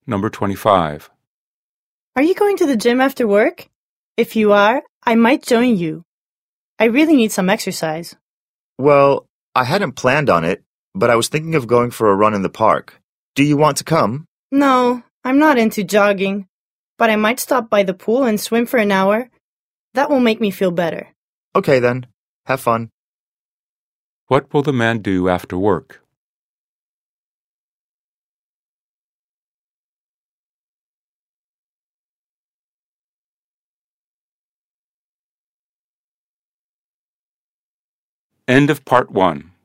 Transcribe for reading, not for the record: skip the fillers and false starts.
Number 25. Are you going to the gym after work? If you are, I might join you. I really need some exercise. Well, I hadn't planned on it, but I was thinking of going for a run in the park. Do you want to come? No, I'm not into jogging, but I might stop by the pool and swim for an hour. That will make me feel better. Okay then. Have fun. What will the man do after work? End of Part 1.